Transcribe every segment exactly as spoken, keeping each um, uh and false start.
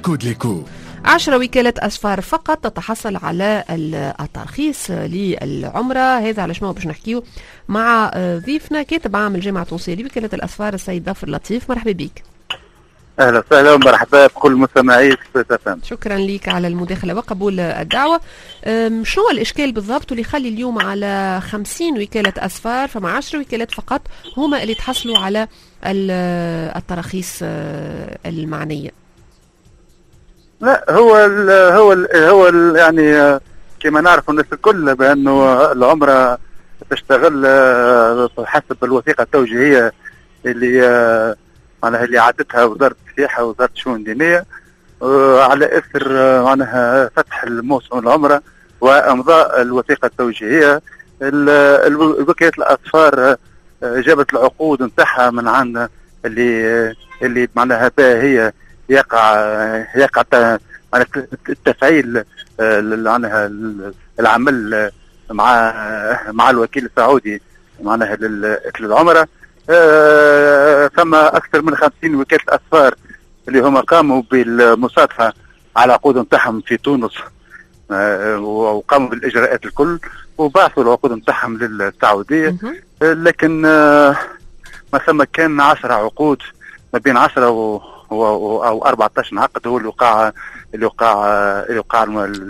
كود ليكو. عشرة وكالات أسفار فقط تتحصل على الترخيص للعمرة. هذا على شنو باش نحكيو مع ضيفنا كاتب عام الجامعة التونسية لوكالة الأسفار السيد ظافر لطيف. مرحبا بك. اهلا وسهلا ومرحبا بكل مستمعي ستفهم. شكرا لك على المداخله وقبول الدعوه. شنو الاشكال بالضبط اللي يخلي اليوم على خمسين وكاله اسفار فما عشرة وكالات فقط هما اللي تحصلوا على التراخيص المعنيه؟ لا هو ال هو ال هو ال يعني كما نعرف الناس الكل بانه العمره تشتغل حسب الوثيقه التوجيهيه اللي معناها اللي عادتها وزارة السياحة ووزارة الشؤون الدينية على إثر معناها فتح الموسم العمرة وإمضاء الوثيقة التوجيهية. وكالة الأسفار جابت العقود نتاعها من عند اللي اللي معناها هي يقع يقع التفعيل معناها العمل مع مع الوكيل السعودي معناها للعمرة. آه ثم أكثر من خمسين وكالة أسفار اللي هم قاموا بالمصادفة على عقود نتاعهم في تونس، آه وقاموا بالإجراءات الكل وبعثوا العقود نتاعهم للسعودية. آه لكن آه ما ثم كان عشرة عقود ما بين عشرة و أو أربعة عشر عقد هو اللي وقع اللي وقع اللي وقع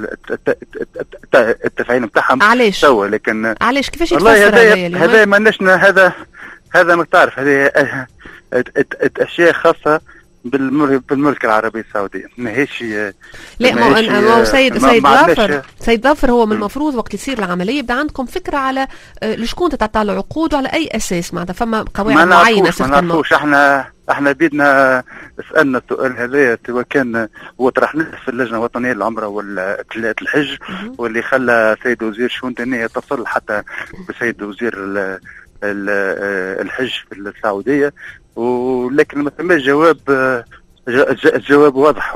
التفعيل نتاعهم. علاش؟ سوا لكن علاش كيفاش يتفسر هذا؟ هذا ما نشنا هذا هذا ما تعرف هذه اشياء خاصه بالمملكه العربيه السعوديه ماهيش. لا ما هو سيد سيد ظافر سيد ظافر هو من المفروض وقت يصير العمليه يبدا عندكم فكره على لشكون تتعطى العقود وعلى اي اساس معناتها فما قواعد معينه. ما نعرفوش احنا احنا بيدنا سالنا السؤال هذا سواء كان وطرحناه في اللجنه الوطنيه للعمره والحج واللي خلى سيد وزير الشؤون الدينيه يتصل حتى بسيد وزير الحج في السعوديه، ولكن ما ثماش جواب. الجواب واضح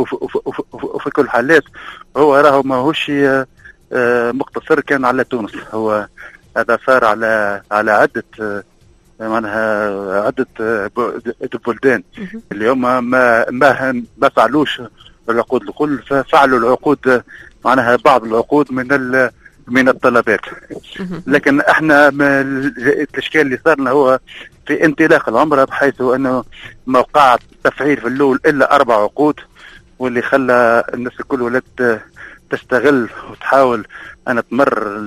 وفي كل الحالات هو راهو ماهوش مقتصر كان على تونس، هو هذا صار على على عده معناها عده بلدان اللي هم ما ما ما فعلوش العقود الكل، ففعلوا العقود معناها بعض العقود من من الطلبات. لكن احنا الاشكال اللي صارنا هو في انطلاق العمره بحيث انه ما وقع تفعيل في الاول الا اربع عقود، واللي خلى الناس الكل ولات تستغل وتحاول ان تمر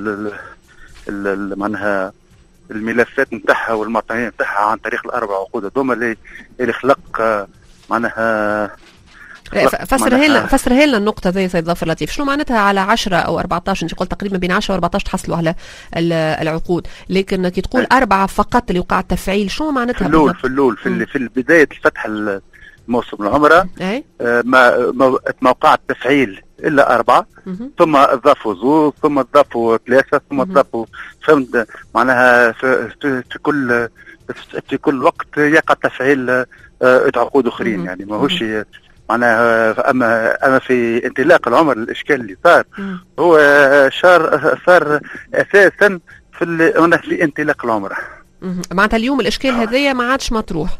معناها الملفات نتاعها والمعطيات نتاعها عن طريق الاربع عقود هذوما اللي اللي خلق معناها. فسرها لنا فسرها لنا النقطة زي سيد ظافر لطيف، شنو معناتها على عشرة أو أربعة عشر؟ أنت قلت تقريبا بين عشرة وأربعة عشر تحصلوا على العقود، لكن كي تقول أربعة فقط اللي وقع التفعيل شنو معناتها؟ في الأول في الأول في, في بداية فتح الموسم العمرة آه ما ما وقع التفعيل إلا أربعة، ثم أضافوا زوج، ثم أضافوا ثلاثة، ثم أضافوا فهمت معناها في, في, في كل في كل وقت يقع تفعيل آه عقود أخرين. يعني ماهوش معناها. اما اما في انطلاق العمر الاشكال اللي صار هو شار صار اساسا في في انطلاق العمره. معناتها اليوم الاشكال هذايا ما عادش مطروح.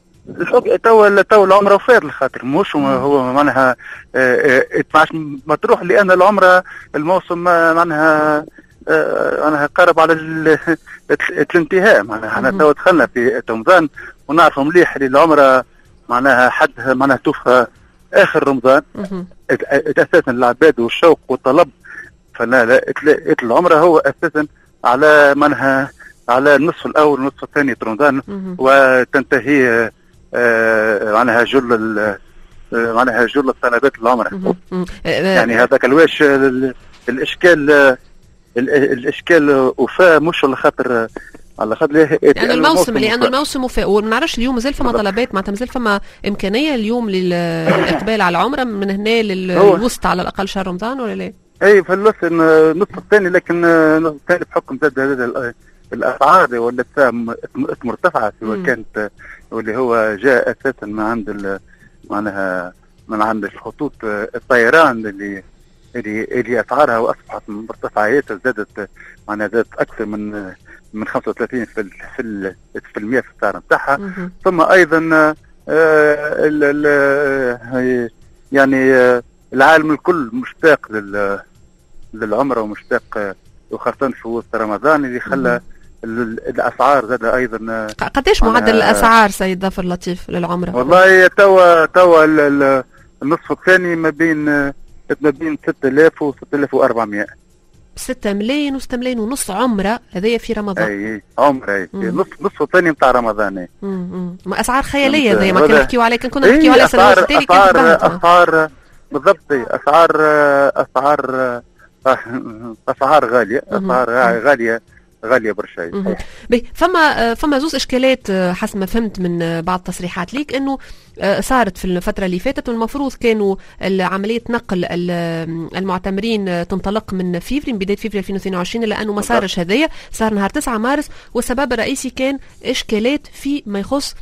تو تو العمره وفات الخاطر مش هو معناها ما عادش مطروح لان العمره الموسم معناها معناها قرب على الانتهاء. معناها احنا تو دخلنا في رمضان ونعرفوا مليح اللي العمره معناها حد معناها توفى اخر رمضان اساسا العباد والشوق والطلب. فلا العمره هو اساسا على معناها على النصف الاول والنصف الثاني رمضان وتنتهي آه معناها جل معناها جل طلبات العمره. يعني هذاك الواش الاشكال الاشكال وفاه مش على خاطر على خاطر يعني الموسم لأن الموسم وفاء وما نعرفش اليوم مازال فما طلبات معناتها مازال فما إمكانية اليوم للإقبال على العمرة من هنا للوسط على الأقل شهر رمضان ولا لا؟ أي في الوسط النصف الثاني، لكن النصف الثاني بحكم زاد الأسعار ولا مرتفعة سواء كانت واللي هو جاء أساسا من عند معناها من عند الخطوط الطيران اللي اللي اللي أسعارها وأصبحت مرتفعة زادت معناها زادت أكثر من من خمسة وثلاثين في ال في ال في المية في السعر نتاعها. ثم ايضا يعني العالم الكل مشتاق لل للعمره ومشتاق، وخاصه في وسط رمضان اللي خلى الاسعار زاد ايضا. قداش معدل الاسعار سيد ظفر لطيف للعمره؟ والله توا توا النصف الثاني ما بين ما بين ستة آلاف و ستة آلاف وأربعمائة. ستة ملايين و ستة ملايين ونص عمره هذايا في رمضان. اي عمره اي نصف نصف الثاني نتاع رمضان. اي امم اسعار خياليه زي ما كنا نحكيو عليها، كنا نحكيو على سنوات التالي كانت اسعار اسعار بالضبط. اسعار اسعار اسعار غاليه، اسعار غاليه غاليه برشا. فما فما زوز اشكالات حسب ما فهمت من بعض التصريحات ليك، انه صارت في الفتره اللي فاتت، والمفروض كانوا عمليه نقل المعتمرين تنطلق من فيفري، من بدايه فيفري ألفين واثنين وعشرين، الا انه ما صارش هذايا، صار نهار تسعة مارس، والسبب الرئيسي كان اشكالات في ما يخص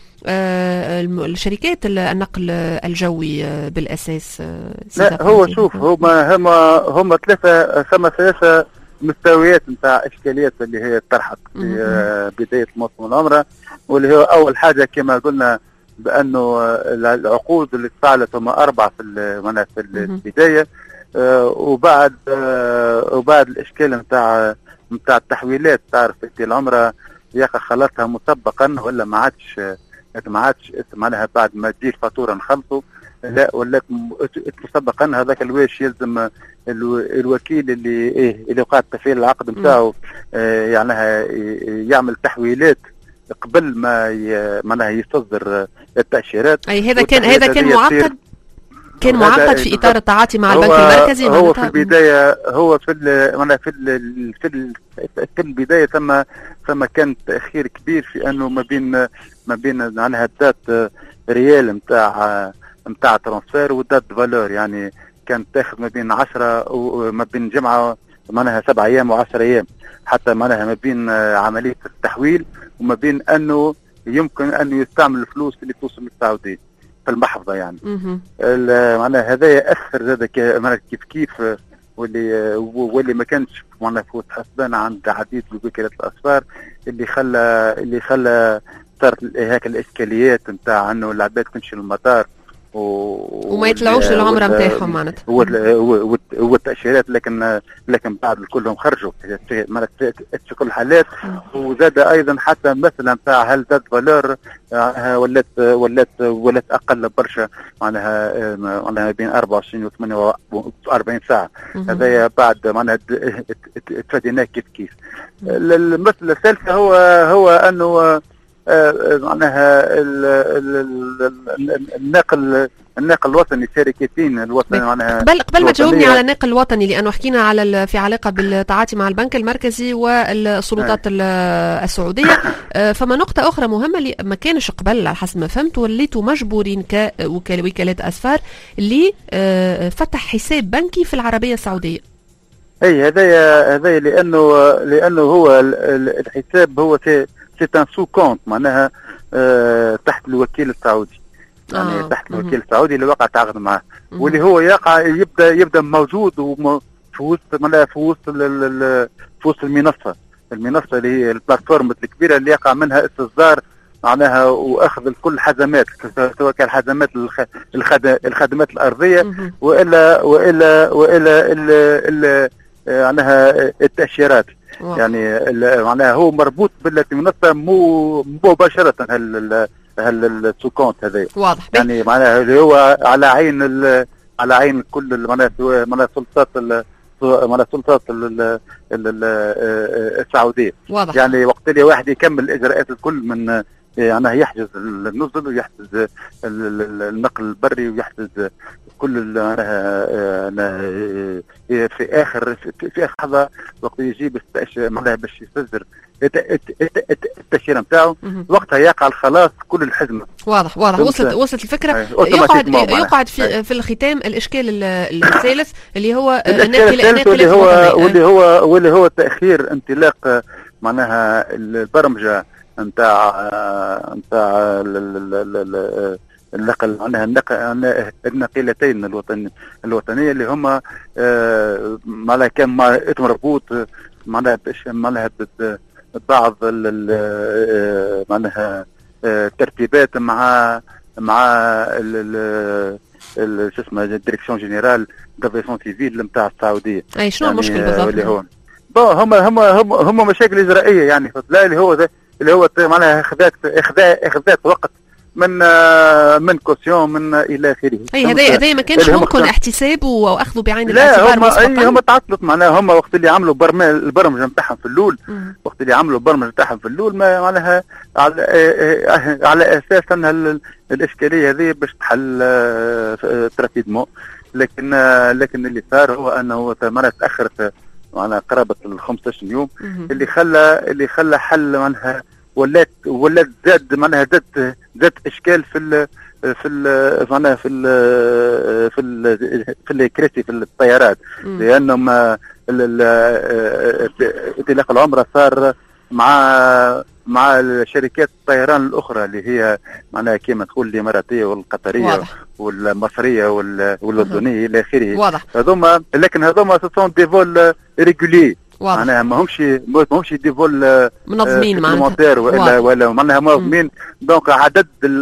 الشركات النقل الجوي بالاساس. لا هو شوف، هما هما هما ثلاثه ثم ثلاثه مستويات نتاع اشكاليات اللي هي طرحت في بدايه موسم العمره، واللي هو اول حاجه كما قلنا بانه العقود اللي تفعلت هما اربعه في معناها في البدايه، وبعد وبعد الاشكال نتاع نتاع التحويلات. تعرف انت العمره ياقا خلطها مسبقا، ولا ما عادش ما عادش معناها بعد ما تجي الفاتوره نخلصوا، لا ولات مسبقا. هذاك الواش يلزم الوكيل اللي ايه اللي وقع تفعيل العقد نتاعو يعني يعمل تحويلات قبل ما معناها يصدر التأشيرات. اي هذا كان هذا كان معقد كان معقد في اطار التعاطي مع البنك المركزي. هو في البدايه هو في معناها في ال في ال في البدايه ثم ثم كان تاخير كبير في انه ما بين ما بين معناها الدات ريال نتاع نتاع ترانسفير ودات فالور، يعني كانت تاخذ ما بين عشرة وما بين جمعه معناها سبع ايام وعشر ايام، حتى معناها ما بين عمليه التحويل وما بين انه يمكن انه يستعمل الفلوس اللي توصل للسعوديه في المحفظه يعني. معناها هذا ياثر زاد كيف كيف واللي واللي ما كانش معناها في حسبان عند عديد وكالات الاسفار، اللي خلى اللي خلى صارت هيك الاشكاليات نتاع انه العباد تمشي للمطار و... وما يطلعوش للعمره نتاعهم معناتها والتاشيرات، لكن لكن بعد كلهم خرجوا في كل الحالات. وزاد ايضا حتى مثلا نتاع هل زاد فالور ولات ولات ولات اقل برشا معناها معناها بين أربعة وعشرين و ثمانية وأربعين ساعه. هذايا بعد معناها تفاديناه كيف كيف. المساله الثالثه هو هو انه معناها النقل النقل الوطني شركتين الوطني معناها قبل قبل ما تجاوبني على النقل الوطني، لانه حكينا على في علاقه بالتعاطي مع البنك المركزي والسلطات السعوديه، فما نقطه اخرى مهمه اللي ما كانش قبل على حسب ما فهمت، وليتوا مجبورين كوكالات اسفار لفتح حساب بنكي في العربيه السعوديه. اي هذا هذا لانه لانه هو الحساب هو سي ان سو كونت معناها آه تحت الوكيل السعودي، يعني آه. تحت الوكيل السعودي اللي وقع تعاقد معه، واللي هو يقع يبدا يبدا موجود في وسط معناها في وسط في وسط المنصه المنصه اللي هي البلاتفورم الكبيره اللي يقع منها استصدار معناها واخذ كل حزمات، سواء كان حزمات الخدمات الارضيه والا والا والا ال معناها التاشيرات. واو. يعني معناها هو مربوط بالمنصه مو مباشره هال هال السكونت هذا واضح. يعني معناها اللي هو على عين على عين كل معناها معناها سلطات معناها السلطات السعوديه. واضح. يعني وقت اللي واحد يكمل الاجراءات الكل من يعني يحجز النزل ويحجز النقل البري ويحجز كل في اخر في اخر لحظه وقت يجيب معناها باش يصدر التاشيره نتاعو، وقتها يقع الخلاص كل الحزمه. واضح واضح وصلت وصلت الفكره. يقعد يقعد في في الختام الاشكال الثالث اللي هو الناقل اللي هو واللي هو واللي هو تاخير انطلاق معناها البرمجه نتاع نتاع النقل معناها النقل النقيلتين الوطن الوطنيه اللي هما معناها كان مربوط معناها معناها بعض معناها ترتيبات مع مع شو اسمه الديريكسيون جينيرال دافيسيون سيفيل نتاع السعوديه. اي شنو يعني المشكل بالضبط؟ اللي هو بون هما هما هما هما مشاكل اجرائيه يعني لا اللي هو ده اللي هو معناها اخذات اخذات اخذات وقت من من كوسيون من الى اخره. اي هذا هذا ما كانش ممكن احتساب واخذوا بعين الاعتبار مسبقا. لا هم هم تعطلت معناها هم وقت اللي عملوا البرمجه نتاعهم في الاول وقت اللي عملوا البرمجه نتاعهم في الاول ما معناها على, على اساس ان الاشكاليه هذه باش تحل ترافيدمون لكن لكن اللي صار هو انه معناها تاخرت معناها قرابه ال خمسطاش يوم اللي خلى اللي خلى حل معناها ولات ولات زاد معناها زاد زاد اشكال في ال في ال معناها في ال في ال في الكراسي في الطيارات لانهم انطلاق العمره صار مع مع شركات الطيران الاخرى اللي هي معناها كما تقول الاماراتيه والقطريه واضح. والمصريه والاردنيه الى اخره هذوما لكن هذوما سون دي فول ريغولي معناها ما همش ما همش دي فول منظمين معناتها ولا ولا معناها منظمين دونك عدد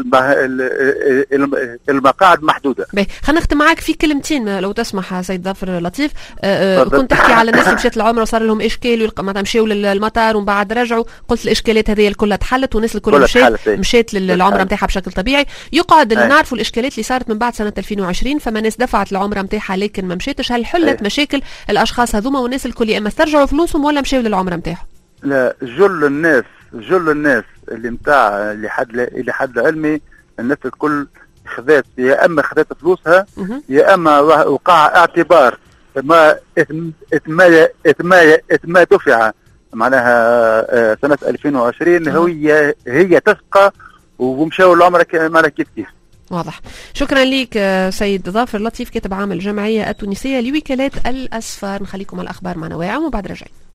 المقاعد محدوده. باهي خلينا نختم معاك في كلمتين لو تسمح سيد ظافر لطيف. أه كنت تحكي على الناس اللي مشات العمره صار لهم اشكال معناتها مشاو للمطار ومن بعد رجعوا قلت الاشكالات هذه كلها تحلت والناس الكل مشات مشات للعمره نتاعها بشكل طبيعي. يقعد اللي نعرفوا الاشكالات اللي صارت من بعد سنه ألفين وعشرين فما ناس دفعت العمره نتاعها لكن ما مشاتش. هل حلت مشاكل الاشخاص هذوما والناس الكل يا اما استرجعوا فلوسهم ولا مشاو للعمره نتاعهم؟ لا جل الناس جل الناس اللي نتاع اللي حد اللي حد علمي الناس الكل خذات يا اما خذات فلوسها يا اما وقع اعتبار ما ما ما ما دفع معناها سنه ألفين وعشرين هي هي تبقى ومشاو العمره معناها كيف كيف. واضح. شكرا لك سيد ظافر لطيف كاتب عام الجمعيه التونسيه لوكالات الاسفار. نخليكم على الاخبار مع نواعم وبعد رجعين.